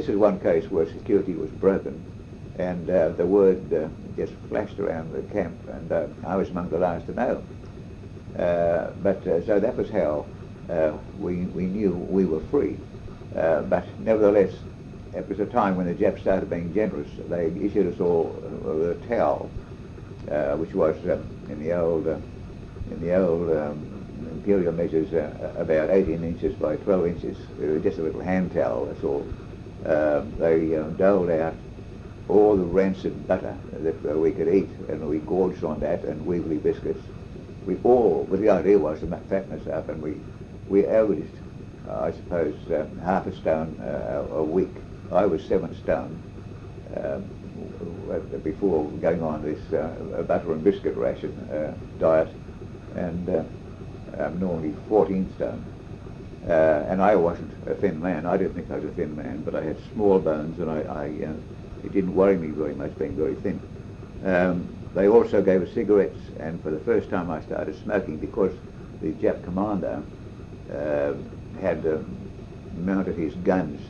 this is one case where security was broken, and the word just flashed around the camp, and I was among the last to know. So that was how we knew we were free. But nevertheless, it was a time when the Japs started being generous. They issued us all a towel, which was in the old imperial measures about 18 inches by 12 inches. Just a little hand towel, that's all. They doled out all the rancid butter that we could eat, and we gorged on that, and Weevily biscuits. Well, the idea was to fatten us up, and we averaged, I suppose, half a stone a week. I was 7 stone before going on this butter and biscuit ration diet, and I'm normally 14 stone. And I wasn't a thin man. I didn't think I was a thin man, but I had small bones, and it didn't worry me very much being very thin. They also gave us cigarettes, and for the first time I started smoking because the Jap commander had mounted his guns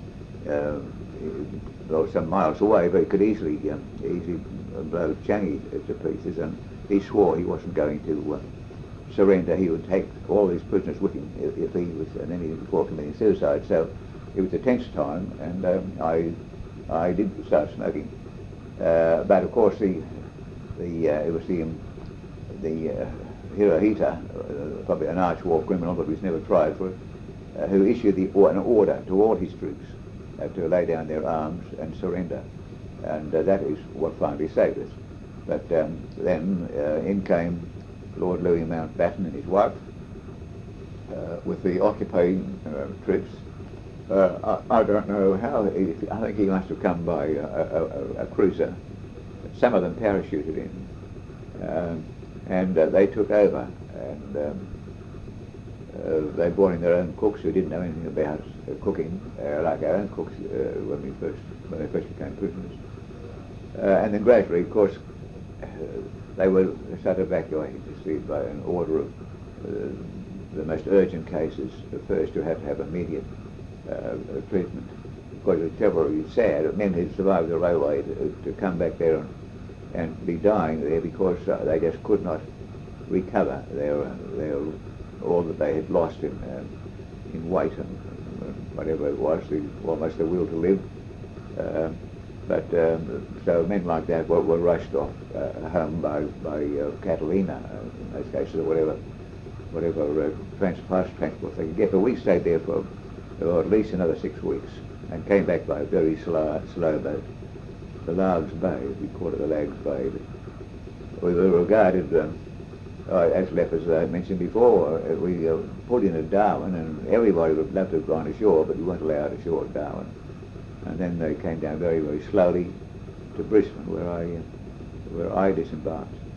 some miles away, but he could easily blow Changi to pieces, and he swore he wasn't going to surrender. He would take all his prisoners with him if he was, and then he before committing suicide. So it was a tense time, and I did start smoking. But of course it was the Hirohito, probably an arch war criminal, but was never tried for it, who issued an order to all his troops to lay down their arms and surrender, and that is what finally saved us. But then in came Lord Louis Mountbatten and his wife with the occupying troops. I don't know how. I think he must have come by a cruiser. Some of them parachuted in, and they took over, and they brought in their own cooks who didn't know anything about cooking, like our own cooks when they first became prisoners. And then gradually, of course, they were started evacuating to see by an order of the most urgent cases, the first who had to have immediate treatment. Because it was terribly sad, men who survived the railway to come back there and be dying there because they just could not recover all that they had lost in weight and whatever it was, almost the will to live. So men like that were rushed off home by Catalina in those cases, or whatever fast transport they could get. But we stayed there for at least another 6 weeks and came back by a very slow boat, the Lags Bay, we call it the Lags Bay. We were regarded as lepers, as I mentioned before. We put in at Darwin, and everybody would love to have gone ashore, but we weren't allowed ashore at Darwin. And then they came down very, very slowly to Brisbane, where I disembarked.